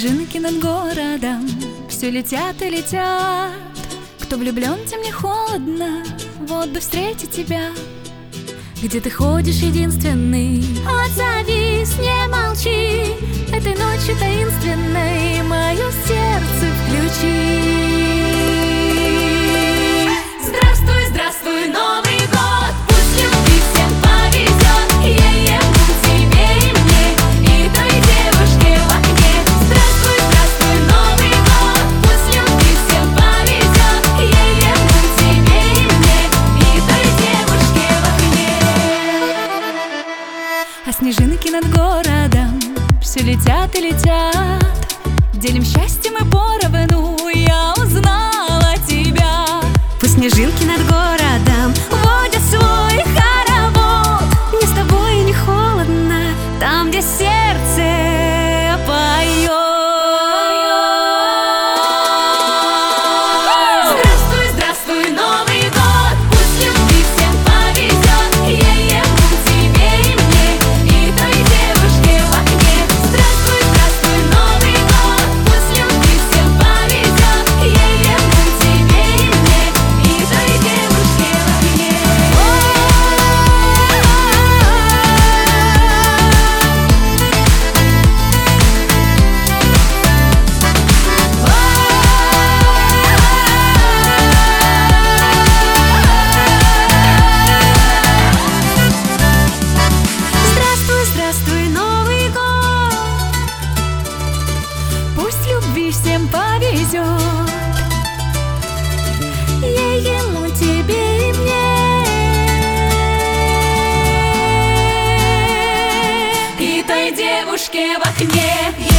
снежинки над городом все летят и летят. Кто влюблен, тем не холодно, вот бы встретить тебя. Где ты ходишь единственный? Отзовись, не молчи, этой ночью таинственной мое сердце включи. Здравствуй, здравствуй, Новый год, пусть любви всем повезет, ей-ему, тебе и мне, и той девушке в окне. Здравствуй, здравствуй, Новый год, пусть любви всем повезет, ей-ему, тебе и мне, и той девушке в окне. А снежинки над городом все летят и летят. Делим счастье мы поровну, я узнала тебя. Пусть снежинки над городом водят свой хоровод. Мне с тобой не холодно, там, где сердце поет. Здравствуй, здравствуй, Новый год, пусть любви всем повезет, ей-ему, тебе и мне, и той девушке в окне. Здравствуй, здравствуй, Новый год, пусть любви всем повезет, ей-ему, тебе и мне, и той девушке в окне. Здравствуй, здравствуй, Новый год, пусть любви всем повезет, ей-ему, тебе и мне, и той девушке в окне.